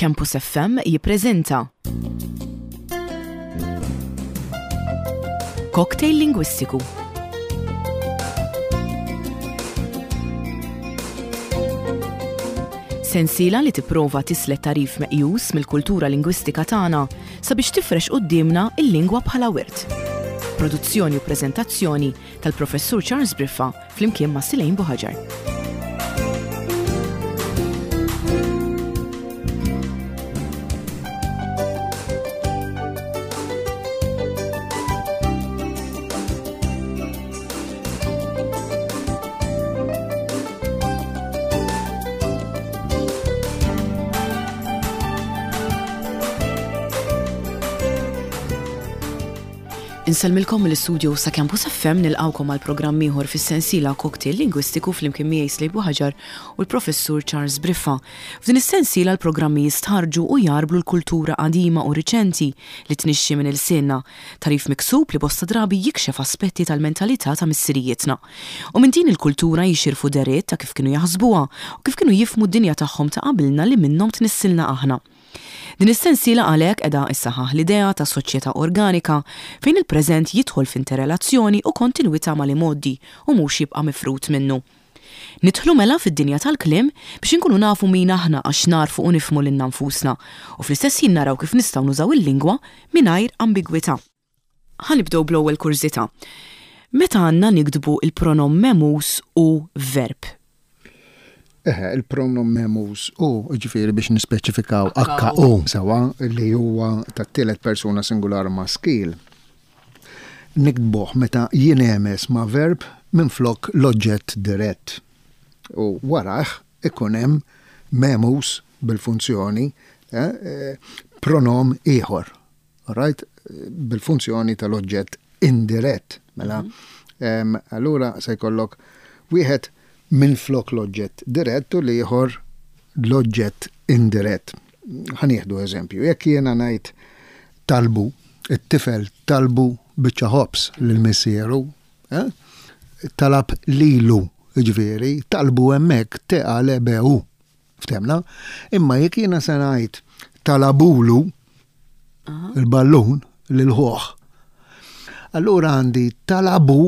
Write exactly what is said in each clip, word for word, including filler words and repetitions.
Campus F M jippreżenta Cocktail Lingwistiku. Sensiela li tipprova tislet tarif meqjus mill-kultura lingwistika tagħna sabiex tifrex qudiemna il-lingwa bħala wirt. Produzzjoni u preżentazzjoni tal-Professur Charles Briffa flimkien ma' Silejn Buħaġar. Inselmilkom mill-istudju sa' Campus F M nilqawkom għal programm ieħor fis-sensiela Cocktail Lingwistiku flimkien miegħi Silejn Buħaġar u l-Professur Charles Briffa. F'din is-sensiela l-programmi jistħarġu u jarblu l-kultura qadima u riċenti li tnixxi minn il-sienna, tarif miksub li bosta drabi jikxef aspetti tal-mentalità ta' missirijietna. U minn din il-kultura jixirfu deret ta' kif kienu jaħsbuha u kif kienu jifhmu d-dinja tagħhom ta' qabilna li minnhom tnissilna aħna. Din is-sensiela għalhekk qiegħda issaħħaħ l-idea ta' soċjetà organika fejn il-preżent jidħol f'interrelazzjoni u kontinwità mal-imoddi u mhux jibqa' mifrut minnu. Nidħlu mela fid-dinja tal-kliem biex inkunu nafu min aħna għax narfu u nifhmu lil nfusna u fl-istess ħin naraw kif nistgħu nużaw il-lingwa mingħajr ambigwità. Ħanibdew bl-ewwel kurżità. Meta għandna nikdbu il-pronom memus u verb? Eħe, il-pronom memus u ġifieri biex nispeċifikaw akka u sawa li huwa tat-tielet persuna singular maskil. Nikdbuh meta jinemes ma' verb minflok l-oġġett dirett. U waraħ ikun hemm memus bil-funzjoni eh, pronom ieħor. Right? Bil-funzjoni tal-oġġett indirett. Mela, um, allura se jkollok wieħed minn flok l-oġġett dirett u liħor l-oġġett indirett. Ħanieħdu eżempju, jekk jiena ngħid talbu, it-tifel talbu biċċa ħobs lill-missieru, eh? talab lilu, ġifieri, talbu hemmhekk teqale behu. Ftemna? Imma jekk jiena se ngħid talabulu uh-huh. il-ballun lil-ħoħ. Allura għandi talabu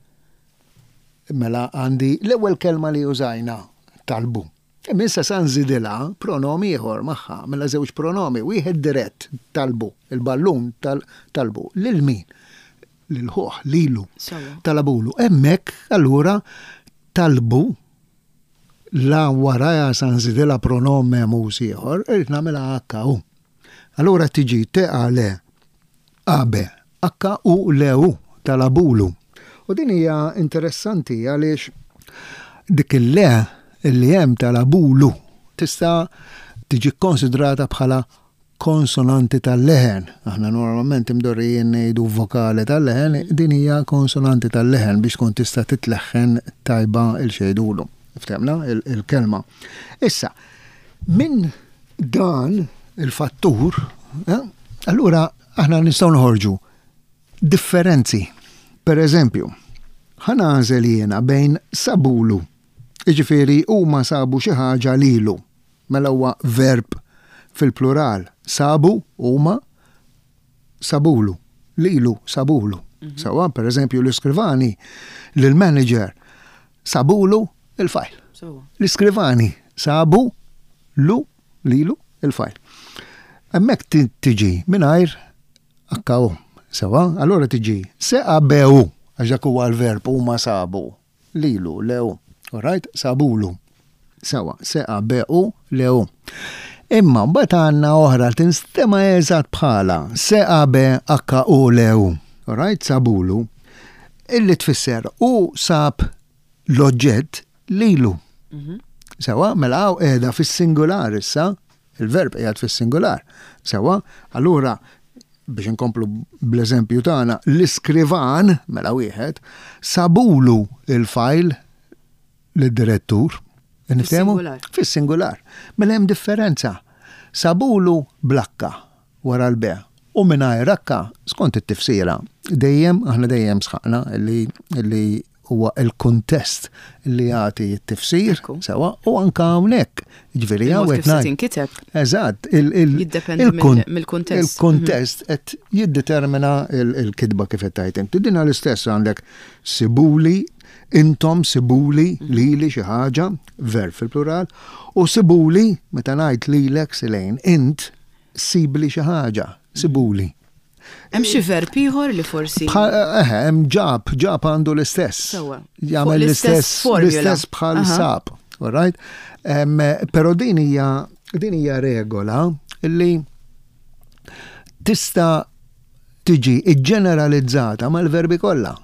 mela għandi l-ewwel kelma li użajna talbu. Imissa sa nżidilha pronomi ieħor magħha, mela żewġ pronomi, wieħed dirett talbu, il-ballun tal talbu. Lil min? Lil ħoħ, lilu, talabulu. Hemmhekk allura talbu la waraja sa nżidilha pronom memus ieħor, irid nagħmilha akka u. Allura tiġi teqa le abe, akka u lew talabulu. U din hija interessanti għaliex dik il-le li hemm talabulu tista' tiġi konsidrata bħala konsonanti tal-leħen. Aħna normalment imdorrijin ngħidu vokali tal-leħen, din hija konsonanti tal-leħen biex tkun tista' titleħħen tajba il-xejdulu. Ftemna il-kelma. Issa, minn dan il-fattur, eh, allura aħna nistgħu noħorġu differenzi. Per eżempju, ħanażel jiena bejn sabulu, iġifieri huma sabu xi ħaġa lilu, mela huwa verb fil-plural, sabu huma sabulu, lilu sabulu. Mm-hmm. Sawa, per eżempju l-iskrivani lill-manager sabulu il-fajl. So. L-iskrivani sabu lu lilu il-fajl. Hemmhekk tiġi mingħajr akkaw. Sawa, allora tiġi seqa bew, għaxak huwa l-verb huma sabu, lilu, lew, alright, sabulu. Sawa, seqa bew, lew. Imma mbagħad għandna oħra tinstema' eżatt bħala seqa be akka u lew, alright, sabulu, illi tfisser u sab l-oġġett lilu. Mm-hmm. Sawa, mela qiegħda fis-singular issa, il-verb qiegħed fis-singular. Sawa, allura biex nkomplu bl-eżempju tagħna, l-iskrivan, mela wieħed, sabulu il-fajl lid-direttur. Niftehmu? Fis-singular. Mela hemm differenza. Sabulu blakka wara l-be u mingħajr akka skont it-tifsira. Dejjem aħna dejjem sħaqna li li huwa il-kuntest li jagħti t-tifsir sewa u anke hawnhekk. Ġifieri hawnhekk ngħid. Eżatt, jiddependi mill-kuntest. Il-kuntest qed jiddetermina il-kitba kif qed tgħid inti. Din l-istess għandek sibuli, intom sibuli lili xi ħaġa, verb fil-plural, u sibuli meta ngħid lilek silejn int sibli xi ħaġa, sibuli. Hemm xi verb ieħor li forsi. Eħe, hemm ġab, ġab għandu l-istess. Jagħmel l-istess l-istess bħal sab, all right? Però din hija din hija regola li tista' tiġi iġġeneralizzata mal-verbi kollha.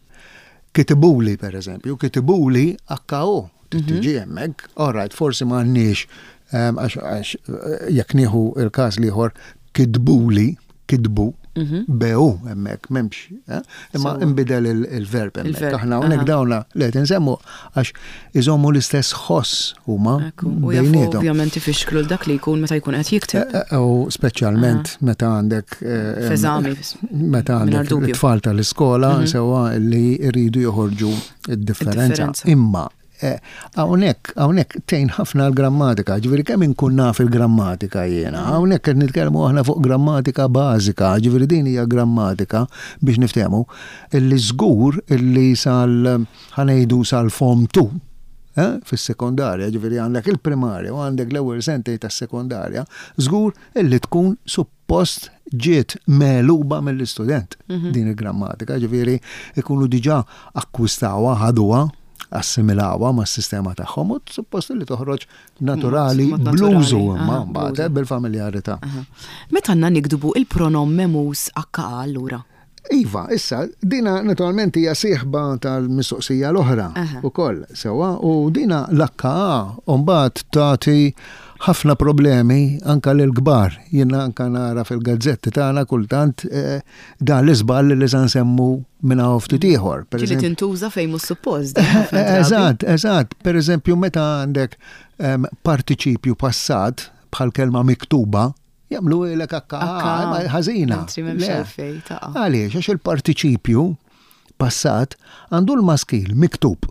Kitibuli pereżempju, kitibuli akkaw. Tiġi hemmhekk, all right, forsi m'għandniex għax jekk nieħu il-każ ieħor kitbuli, kitbu, bew hemmhekk m'hemmx, imma inbidel il-verb hemmhekk. Aħna hawnhekk dawna li qed insemmu għax iżommu l-istess ħoss huma bejniethom. Ovvjament ifixklu dak li jkun meta jkun qed jikteb. U speċjalment meta għandek f'eżami meta għandek it-tfal tal-iskola sewwa li jridu joħorġu id-differenza. Imma Hawnhekk, hawnhekk tgħin ħafna l-grammatika, ġifieri kemm inkun naf il-grammatika jiena. Hawnhekk qed nitkellmu aħna fuq grammatika bażika, ġifieri din hija grammatika biex niftehmu illi żgur illi sal ħanejdu sal-form two fis-sekondarja, ġifieri għandek il-primarja u għandek l-ewwel sentej tas-sekondarja, żgur illi tkun suppost ġiet meluba mill-istudent din il-grammatika, ġifieri ikunu diġà akkwistawha ħaduha assimilawa ma' s-sistema tagħhom u suppost li toħroġ naturali bluzu ma' mbagħad bil-familjarità. Meta għandna nikdubu il-pronom memus akka allura? Iva, issa dina naturalment hija sieħba tal-mistoqsija l-oħra ukoll sewwa u dina l-akka u mbagħad tagħti ħafna problemi anka l-kbar. Jiena anka nara fil-gazzetti tagħna kultant dan l-iżball li se nsemmu minn hawn ftit ieħor. Ġieli tintuża fejn mhux suppost. Eżatt, eżatt. Pereżempju meta għandek partiċipju passat bħal kelma miktuba, jagħmlu lek akka ħażina. Għaliex għax il-partiċipju passat għandu l-maskil miktub.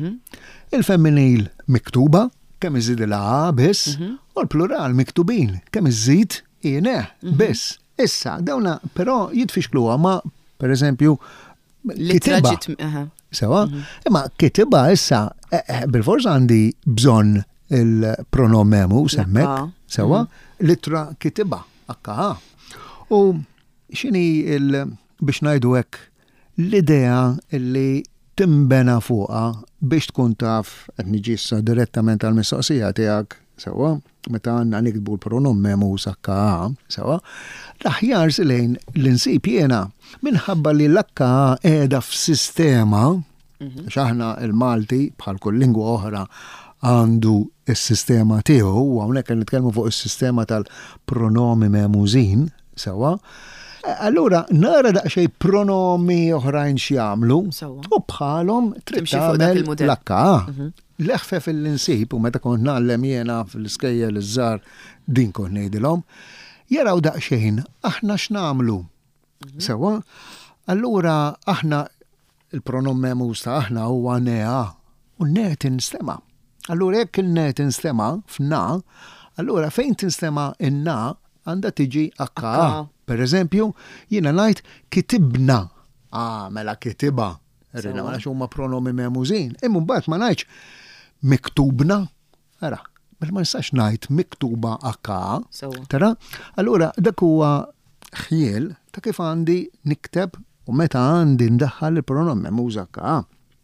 Il-femminil miktuba, kemm iżid il-a biss, u l-plural miktubin, kemm iżid jiene biss. Issa, dawna però jitfixkluha ma' pereżempju kitiba. Sewa, imma kitiba issa bil-fors għandi bżonn il-pronom memus hemmhekk, sewa, litra kitiba, akka. U x'inhi biex ngħidu hekk l-idea li timbena fuqha biex tkun taf qed niġi issa direttament għall-mistoqsija tiegħek sewwa meta għandna nikdbu l-pronom memus akka sewwa l-aħjar silejn l-insib jiena minħabba li l-akka qiegħda f'sistema għax aħna l-Malti bħal kull lingwa oħra għandu s-sistema tiegħu u hawnhekk qed nitkellmu fuq is-sistema tal-pronomi memużin sewwa. Allura, nara daqxej pronomi oħrajn x'jagħmlu u bħalhom trid tagħmel l-akka. L-eħfef il-insib u meta kont nagħlem jiena fl-iskejjel iż-żgħar din kont ngħidilhom, jaraw daqsxejn aħna x'nagħmlu. Sewwa, allura aħna il-pronom memus ta' aħna huwa nea u ne tinstema'. Allura jekk il-ne tinstema' f'na, allura fejn tinstema' in-na għandha tiġi akka. Per eżempju, jiena ngħid kitibna. Ah, mela kitiba. Rina ma nafx huma pronomi memużin. Imma mbagħad ma ngħidx miktubna. Ara, mela ma nistax ngħid miktuba akka. Tara? Allura dak huwa ħjiel ta' kif għandi nikteb u meta għandi ndaħħal il-pronom memuż akka.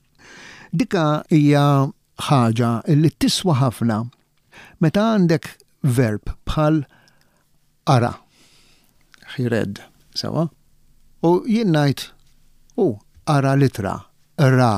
Dika hija ħaġa li tiswa ħafna meta għandek verb bħal ara. He read, sawa? U jien ngħid, u ara litra, ra.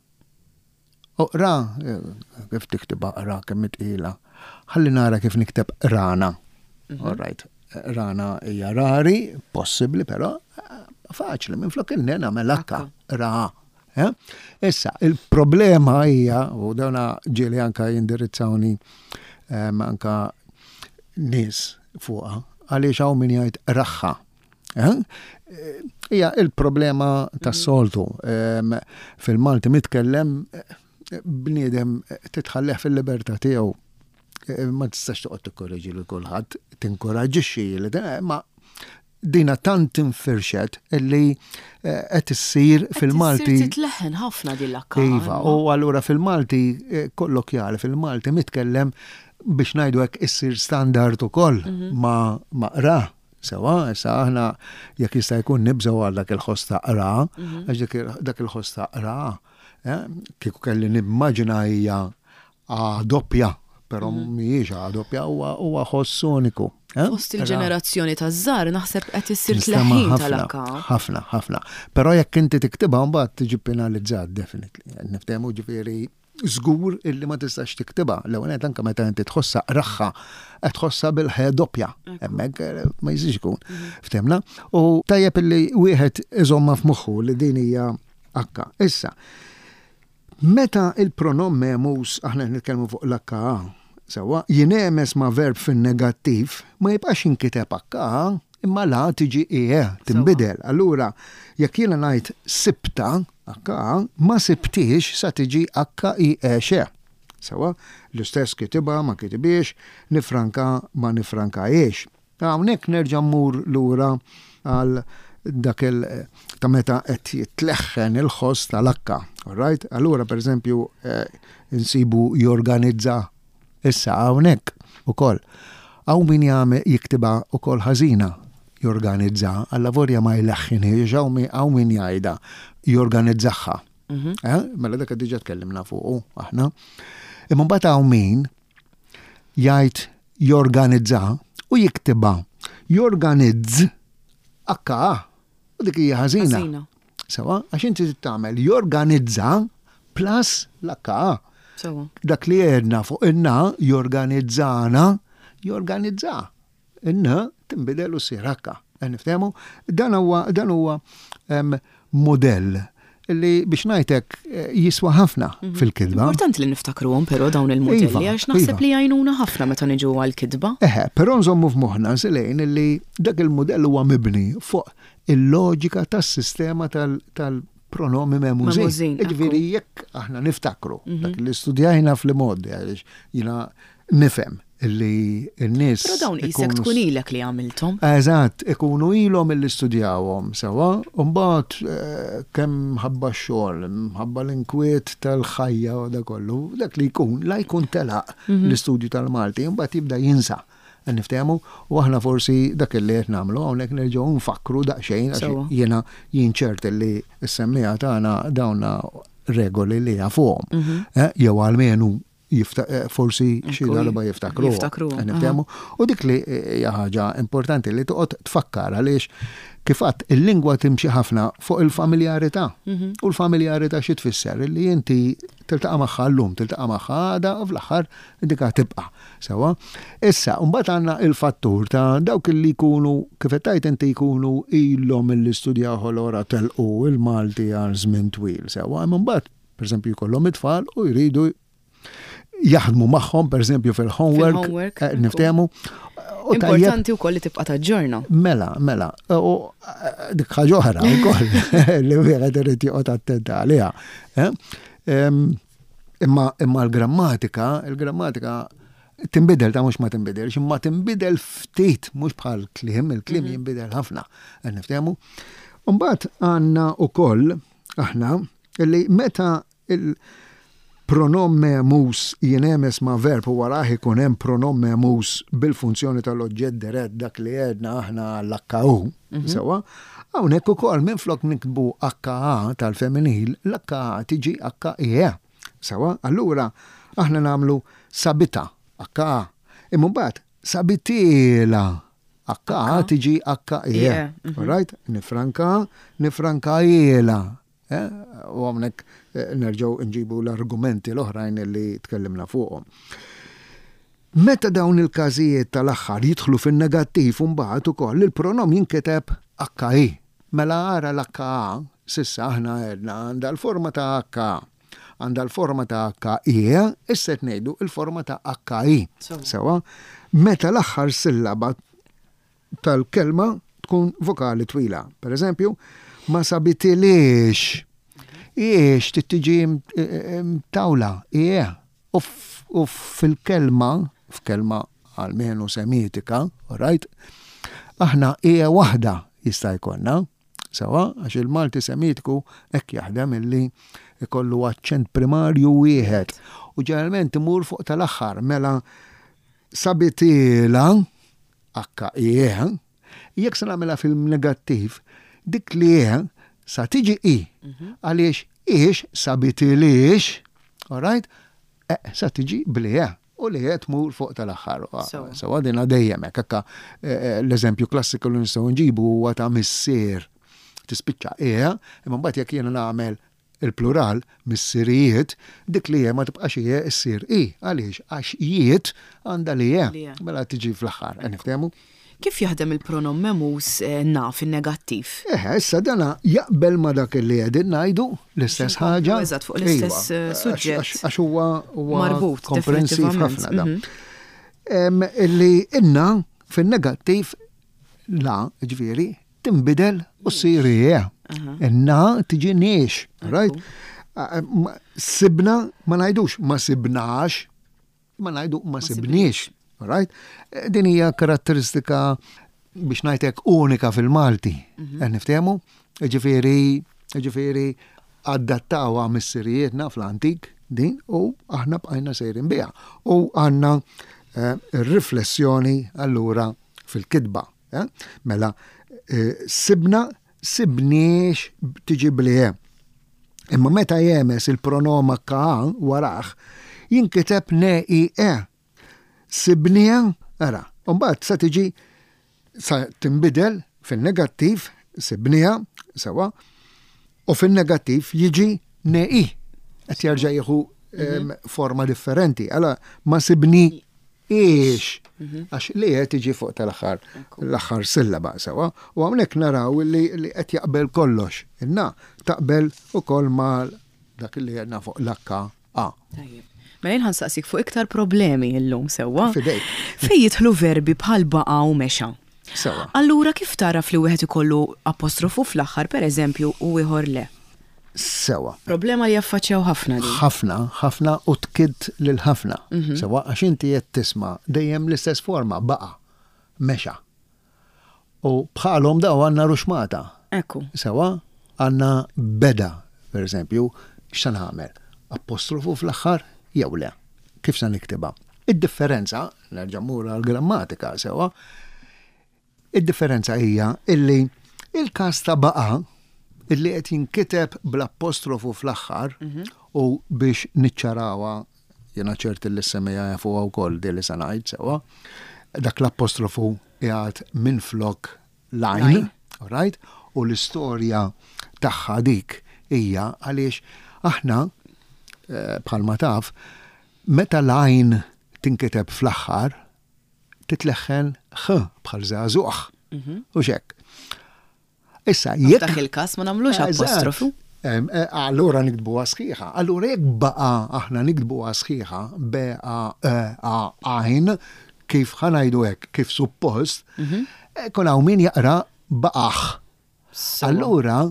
U ra, kif tiktibha ra kemm tqila. Ħalli nara kif nikteb rana. All right. Rana hija rari, possibbli però faċli minflok in nagħmel akka ra. Issa, il-problema hija u dawna ġieli anka jindirizzawni anka nies fuqha. Għaliex hawn min jgħid raħħa. Hija il-problema tas-soltu. Fil-Malti mitkellem bniedem titħalleh fil-libertà tiegħu. Ma tistax toqgħod tikkorreġi lil kulħadd, tinkoraġġixxi li ma dina tant infirxet illi qed issir fil-Malti. Qed titleħħen ħafna din l-akka. Iva, u allura fil-Malti kollokjali fil-Malti mitkellem biex ngħidu hekk issir standard ukoll ma maqra. Sewa, issa aħna jekk jista' jkun nibżgħu għal dak il-ħoss taqra, għax dak il-ħoss taqra, kieku kelli nimmaġina hija doppja, però mhijiex doppja huwa ħoss uniku. Fost il-ġenerazzjoni taż-żgħar naħseb qed issir tleħħin tal-akka. Ħafna, ħafna. Però jekk inti tiktibha mbagħad tiġi penalizzat definitely. Niftehmu ġifieri żgur illi ma tistax tiktibha. L-ewwel qed anke meta inti tħossha raħħa qed tħossha bil-ħe doppja. Hemmhekk ma jiżix ikun. Ftemna? U tajjeb illi wieħed iżomma f'moħħu li din hija akka. Issa, meta il-pronom memus aħna nitkellmu fuq l-akka sewa, jinemes ma' verb fin-negattiv ma jibqax inkiteb akka, imma la tiġi ije, timbidel. Allura, jekk jiena ngħid sibta akka, ma sibtix sa tiġi akka ije xe. Sewa, l-istess kitibha ma kitibiex, nifranka ma nifrankajiex. Hawnhekk nerġa' mmur lura għal dak il ta' meta qed jitleħħen il-ħoss tal-akka. All right? Allura pereżempju insibu jorganizza issa hawnhekk ukoll. Hawn min jagħmel jiktiba wkoll ħażina jorganizza, għall-lavorja ma jleħħinhiex hawn min jgħidha jorganizzaħħa. Mela dak diġà tkellimna fuqu aħna. Imma mbagħad hawn min jgħid jorganizza u jiktiba jorganizz akka u dik hija ħażina. Sewa, għax inti tagħmel jorganizza plus l-akka. Dak li jedna fuq inna jorganizzana, jorganizza. Inna timbidel u sir akka. Niftehmu? Dan huwa dan huwa modell li biex ngħidlek jiswa ħafna fil-kidba. Importanti li niftakruhom però dawn il-modelli għax naħseb li jgħinuna ħafna meta niġu għall-kidba. Eħe, però nżommu f'moħħna żilejn li dak il-modell huwa mibni fuq il-loġika tas-sistema tal pronomi memużin. Ġifieri jekk aħna niftakru dak li studjajna fl-modi għaliex jiena nifhem illi n-nies. Però dawn isek tkun ilek li għamilthom. Eżatt, ikunu ilhom illi studjawhom sewa, u mbagħad kemm ħabba x-xogħol, ħabba l-inkwiet tal-ħajja u dak kollu, dak li jkun la jkun telaq l-istudju tal-Malti, mbagħad jibda jinsa. Niftehmu, u aħna forsi dak li qed nagħmlu hawnhekk nerġgħu nfakru daqsxejn għax jiena jinċert li s-semmija tagħna dawna regoli li fuqhom. Jew għalmenu forsi xi darba jiftakru. Niftehmu. U dik li hija ħaġa importanti li toqgħod tfakkar għaliex kif qatt il-lingwa timxi ħafna fuq il-familjarità. U l-familjarità xi tfisser li inti tiltaqa' magħha llum, tiltaqa' magħha għada u fl-aħħar dik tibqa'. Sewa. Issa mbagħad għandna il-fattur ta' dawk li jkunu kif qed tgħid inti jkunu ilhom mill-istudjaw ħolora telqu il-Malti għal żmien twil. Sewa. Imma mbagħad pereżempju jkollhom it-tfal u jridu jaħdmu magħhom pereżempju fil-homework, niftehmu. Importanti wkoll li tibqa' taġġorna. Mela, mela. U dik ħaġa oħra wkoll li wieħed irid joqgħod attent għaliha. Imma imma l-grammatika, il-grammatika tinbidel ta' mhux ma tinbidel, imma tinbidel ftit mhux bħal kliem, il-kliem jinbidel ħafna. Niftehmu. Mbagħad għandna wkoll aħna li meta il- pronom memus jinemes ma' verb u warah ikun hemm pronom memus bil-funzjoni tal-oġġett dirett dak li għedna aħna l-akka u. Sewa, hawnhekk ukoll minflok nikbu akka tal-feminil, l-akka tiġi akka ije. Sewa, allura aħna nagħmlu sabita akka. Imma mbagħad sabitiela akka tiġi akka ije. Right? Nifranka, nifrankajela. U għamnek nerġaw nġibu l-argumenti l-oħrajn li tkellimna fuqhom. Meta dawn il-każijiet tal-aħħar jidħlu fin-negattiv mbagħad ukoll il-pronom jinketeb akka i. Mela ara l-akka sissa aħna għedna għandha l-forma ta' akka, għandha l-forma ta' akka i, issa qed ngħidu l-forma ta' akka i. Sewa, meta l-aħħar sillaba tal-kelma tkun vokali twila. Per eżempju, ma sabitilix. Iex tittiġi tawla, ie. U fil-kelma, f'kelma għalmenu semitika, right? Aħna ie waħda jista' jkollna, sawa, għax il-Malti semitiku hekk jaħdem illi ikollu aċċent primarju wieħed. U ġeneralment imur fuq tal-aħħar mela sabitila akka ie, jekk se nagħmilha fil-negattiv, dik li ie sa tiġi i, għaliex ix sabitilix, all right? Eh, sa tiġi blie, u li jett mur fuq tal-axħar. So għadina dejjem, kakka l-eżempju klassiku li nistaw nġibu huwa ta' missier. Tispiċċa eja, imma mbagħad jekk jiena nagħmel il-plural missirijiet, dik li ma tibqax hija issir i, għaliex għax jiet għandha li hija, mela tiġi fl-aħħar. Niftehmu? Kif jaħdem il-pronom memus na fin-negattiv? Eh, issa dana jaqbel ma dak li qegħdin ngħidu l-istess ħaġa. Eżatt, fuq l-istess suġġett. Għax huwa marbut komprensiv ħafna da. Illi inna fin-negattiv la ġifieri tinbidel u ssir hija. Inna tiġi niex, right? Sibna ma ngħidux ma sibnax, ma ngħidu ma sibniex. Right? Din hija karatteristika biex ngħidlek unika fil-Malti. Niftehmu? Ġifieri, ġifieri adattawha missirijietna fl-antik din u aħna bqajna sejrin biha. U għandna riflessjoni allura fil-kitba. Mela sibna sibniex tiġi blie. Imma meta jemes il-pronoma ka waraħ jinkiteb ne i e. Sibnija, ara, unbat sa tiġi sa timbidel fil-negattiv, sibnija, sawa, u fil-negattiv jiġi ne'i, għet jarġa jieħu forma differenti. Għala, ma sibni iex, għax li għet tiġi fuq tal-axar, l-axar sillaba, sawa, u għamnek naraw li għet jaqbel kollox, inna taqbel u koll ma dak li għedna fuq l-akka A. Ma jien ħansaqsik fuq iktar problemi illum sewwa. Fidejk. Fejn jidħlu verbi bħal baqa' u mexa. Sewwa. Allura kif taraf li wieħed ikollu apostrofu fl-aħħar pereżempju u ieħor le? Sewwa. Problema li jaffaċċjaw ħafna li. Ħafna, ħafna u tkid lil ħafna. Sewwa għax inti qed tisma' dejjem l-istess forma baqa' mexa. U bħalhom daw għandna ruxmata. Ekku. Sewwa għandna beda, pereżempju, x'se nagħmel? Apostrofu fl-aħħar jew le, kif sa niktiba. Id-differenza, nerġa' mmur għall-grammatika sewa, id-differenza hija illi il-każ ta' baqa' illi qed jinkiteb bl-apostrofu fl-aħħar u biex niċċarawha jiena ċert li semmejja jafuha wkoll di li se ngħid sewa, dak l-apostrofu qiegħed minn flok line, all right? U l-istorja tagħha dik hija għaliex aħna bħalma taf, meta lajn tinkiteb fl-aħħar, titleħħen ħ bħal żagħżugħ. U xek. Issa jekk dak il-każ ma nagħmlux apostrofu. Allura nikdbuha sħiħa. Allura jekk baqa' aħna nikdbuha sħiħa beqa għajn kif ħanajdu hekk kif suppost, kun hawn min jaqra baqaħ. Allura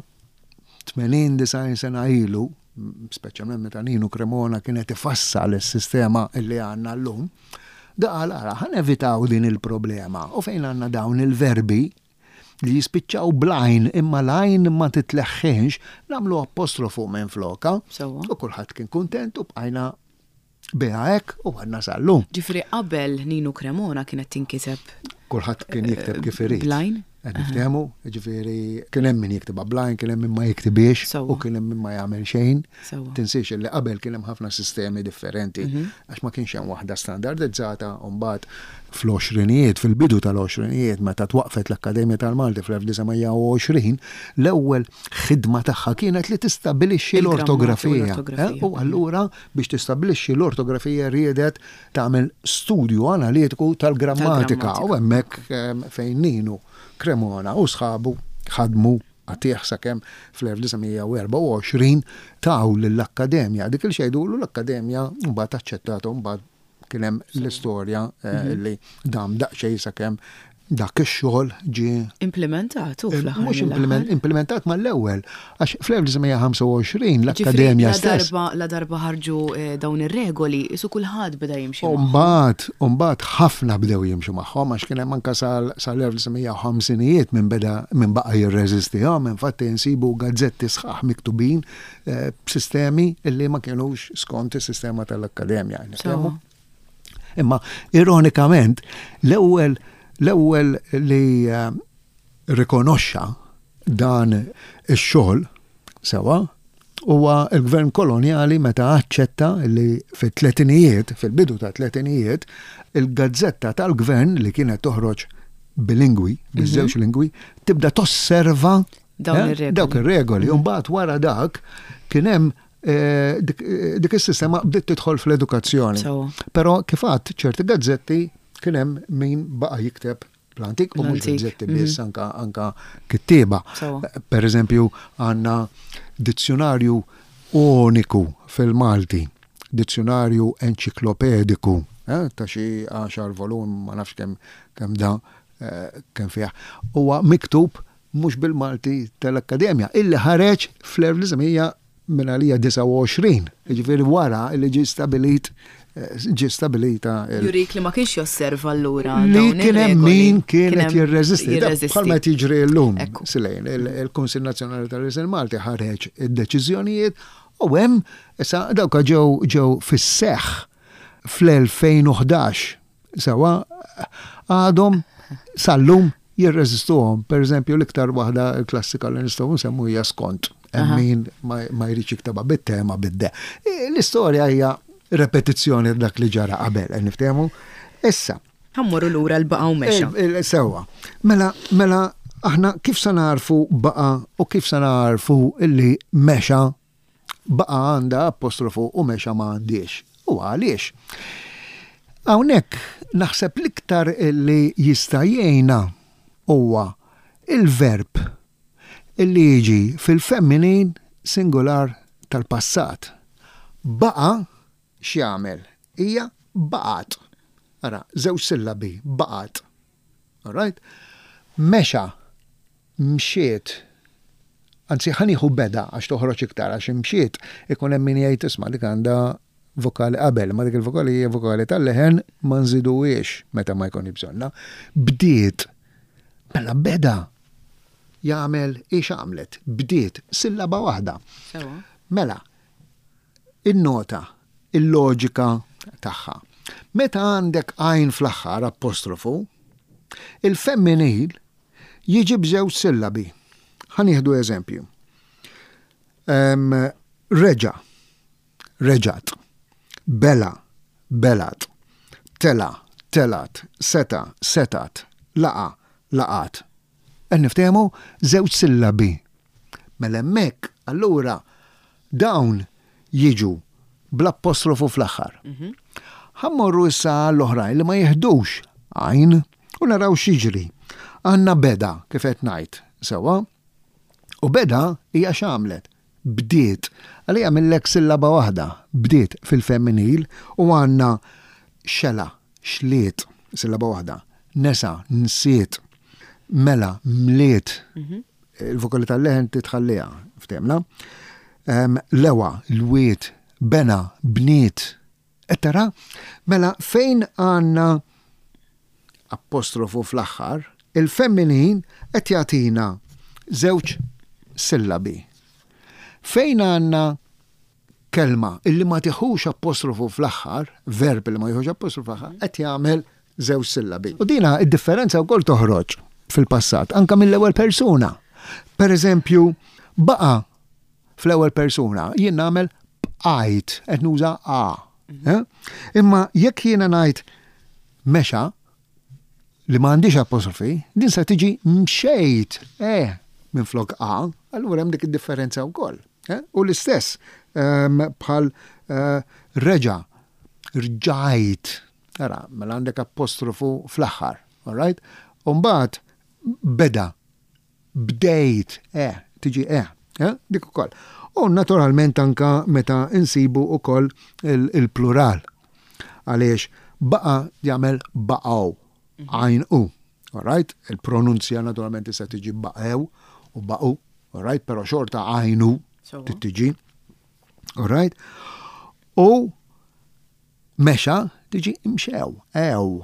tmenin design sena ilu speċjalment meta Nino Cremona kienet ifassal is-sistema li għandna llum, daqal ara ħan evitaw din il-problema u fejn għandna dawn il-verbi li jispiċċaw blajn imma lajn ma titleħħinx nagħmlu apostrofu minn floka u kulħadd kien kuntent u bqajna biha hekk u għandna sal-lum. Ġifri qabel Nino Cremona kienet tinkiseb kulħadd kien jikteb kif irid. Blajn? Niftehmu, ġifieri kien hemm min jiktibha blajn, kien hemm min ma jiktibiex u kien hemm min ma jagħmel xejn. Tinsiex li qabel kien hemm ħafna sistemi differenti għax ma kienx hemm waħda standardizzata u mbagħad fl-għoxrinijiet, fil-bidu tal-għoxrinijiet meta twaqfet l-Akkademja tal-Malti fl-elf tisa' u għoxrin, l-ewwel ħidma tagħha kienet li tistabbilixxi l-ortografija. U allura biex tistabbilixxi l-ortografija riedet tagħmel studju analitiku tal-grammatika u hemmhekk fejn Nino Cremona u sħabu ħadmu għatieħ sakemm fl-elf tisa' u erba' u għoxrin taw l-Akkademja. Dik il-xejdulu l-Akkademja mbagħad aċċettatu mbagħad kien hemm l-istorja li dam daqsxejn sakemm dak ix-xogħol ġie implementat u fl-aħħar. Mhux implement, implementat mal-ewwel għax fl-1925 l-Akkademja stess. La darba ħarġu dawn ir-regoli, isu kulħadd beda jimxi. Mbagħad, mbagħad ħafna bdew jimxu magħhom għax kien hemm anke sal-1950ijiet minn beda minn baqa' jirreżistihom, infatti nsibu gazzetti sħaħ miktubin b'sistemi illi ma kienux skont is-sistema tal-Akkademja. Imma ironikament l-ewwel l-ewwel li uh, rikonoxxa dan ix-xogħol sewa huwa l-Gvern kolonjali meta aċċetta li fit-tletinijiet, fil-bidu ta' tletinijiet, il-gazzetta tal-Gvern li kienet toħroġ bilingwi, biż-żewġ lingwi, tibda tosserva dawk ir-regoli. U mbagħad wara dak kien hemm dik is-sistema bdiet tidħol fl-edukazzjoni. Però kif għadt ċerti gazzetti kien hemm min baqa' jikteb l-antik u mhux gazzetti biss anka anka kittieba. Per eżempju għandna dizzjonarju uniku fil-Malti, dizzjonarju enċiklopediku ta' xi għaxar volum ma nafx kemm kemm da kemm fih. Huwa miktub mhux bil-Malti tal-Akkademja illi ħareġ fl-1900 minn għalija disa' u għoxrin, ġifieri wara li ġi stabilit ġi stabilita. Jurik li ma kienx josserva allura li kien hemm min kienet jirreżisti. Bħalma tiġri llum silejn il-Kunsill Nazzjonali tal-Riżel Malti ħareġ id-deċiżjonijiet u hemm issa dawk ġew ġew fis-seħħ fl-elfejn u ħdax sewa għadhom sal-lum jirreżistuhom. Pereżempju l-iktar waħda klassika li nistgħu nsemmu hija skont. Min ma jridx jiktaba bit-tema bid-de. L-istorja hija repetizzjoni dak li ġara qabel, niftehmu? Issa. Ħammorru lura l-baqa' u mexa. Sewwa. Mela mela aħna kif se narfu baqa' u kif se narfu illi mexa baqa' għandha apostrofu u mexa ma għandix. U għaliex? Hawnhekk naħseb l-iktar illi jista' jgħinna huwa il-verb illi jiġi fil-feminin singular tal-passat. Baqa x'jagħmel? Hija baqat. Ara, żewġ sillabi, baqat. All right? Mexa, mxiet, anzi ħanieħu beda għax toħroġ iktar għax mxiet ikun hemm min jgħid isma' dik għandha vokali qabel, ma dik il-vokali hija vokali tal-leħen ma nżiduhiex meta ma jkun bżonna. Bdiet, mela beda jagħmel ix għamlet, bdiet sillaba waħda. Mela, in-nota, il-loġika tagħha. Meta għandek għajn fl-aħħar apostrofu, il-femminil jiġi b'żewġ sillabi. Ħanieħdu eżempju. Um, reġa, reġat, bela, belat, tela, telat, seta, setat, laqa, laqat. Niftehmu żewġ sillabi. Mela hemmhekk allura dawn jiġu bl-apostrofu fl-aħħar. Ħammorru issa l-oħrajn li ma jeħdux għajn u naraw x'jiġri. Għandna beda kif qed ngħid sewwa. U beda hija x'għamlet. Bdiet. Għalija millek sillaba waħda. Bdiet fil-femminil u għandna xela, xliet, sillaba waħda. Nesa, nsiet. Mela, mliet, il-vokali tal-leħen titħallija, ftemna. Um, lewa, l-wiet, bena, bniet, ettara. Mela, fejn għanna apostrofu fl-axħar, il-feminin qed jagħtina żewġ sillabi. Fejn għanna kelma illi ma tieħux apostrofu fl-axħar, verb illi ma tieħux apostrofu fl-axħar, qed jagħmel żewġ sillabi. U dina id-differenza wkoll toħroġ fil-passat, anka mill-ewwel persuna. Per eżempju, baqa fl-ewwel persuna jien nagħmel bqajt qed nuża a. Eh? Imma jekk jiena ngħid mexa li m'għandix apostrofi, din se tiġi mxejt eh minn flok a, allura hemm dik id-differenza wkoll. Eh? U l-istess um, bħal uh, reġa, rġajt, ara, mela għandek apostrofu fl-aħħar, all right? U mbagħad beda, bdejt, eh, tiġi eh, eh, dik ukoll. U naturalment anka meta insibu ukoll il-plural. Għaliex baqa jagħmel baqgħu, għajn u. all right? Il-pronunzja naturalment tista' tiġi baqew u baqu, all right? Però xorta għajnu tiġi, all right? U mexa tiġi imxew, ew.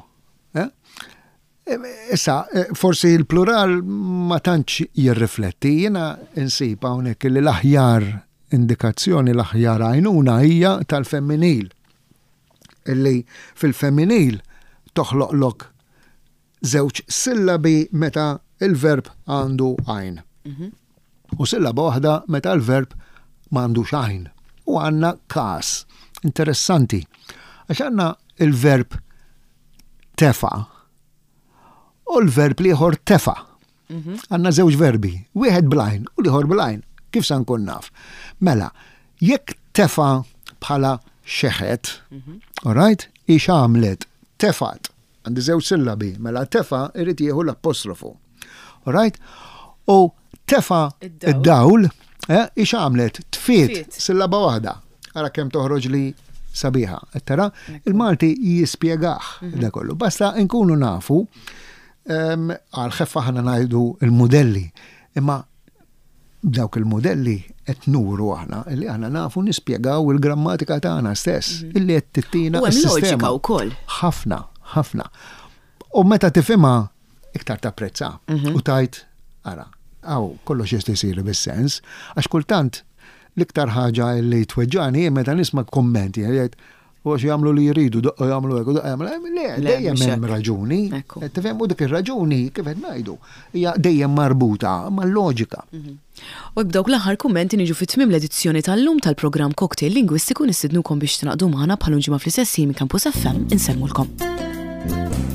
Issa, forsi il-plural ma tantx jirrifletti, jiena insib hawnhekk li l-aħjar indikazzjoni, l-aħjar għajnuna hija tal-femminil. Illi fil-femminil toħloqlok żewġ sillabi meta il-verb għandu għajn. U sillaba waħda meta l-verb m'għandux għajn. U għandna każ interessanti. Għax għandna il-verb tefa' u l-verb liħor tefa'. Għandna żewġ verbi, wieħed blajn u liħor blajn. Kif sa nkun naf? Mela, jekk tefa' bħala xeħet, all right, ix għamlet tefat, għandi żewġ sillabi, mela tefa' irid jieħu l-apostrofu. All right? U tefa' id-dawl, ix għamlet tfiet sillaba waħda. Ara kemm toħroġ li sabiħa. Tara, il-Malti jispjegaħ da kollu. Basta nkunu nafu għal-ħeffa ħana ngħidu il-modelli. Imma dawk il-modelli qed nuru aħna illi aħna nafu nispjegaw il-grammatika tagħna stess, illi qed tittina s-sistema wkoll. Ħafna, ħafna. U meta tifhimha iktar tapprezza u tajt ara, aw kollox jista' jsir bis-sens, għax kultant l-iktar ħaġa li tweġġani meta nisma' kummenti jgħid u għax jagħmlu li jridu doqqu jagħmlu hekk u doqqu jagħmlu le dejjem hemm raġuni. Tifhem u dik ir-raġuni kif qed ngħidu hija dejjem marbuta mal-loġika. U b'dawk l-aħħar kummenti niġu fit-tmiem l-edizzjoni tal-lum tal-programm Cocktail Lingwistiku nistidnukom biex tnaqdu magħna bħal ġimgħa fl-istess ħin minn Campus F M insemmulkom.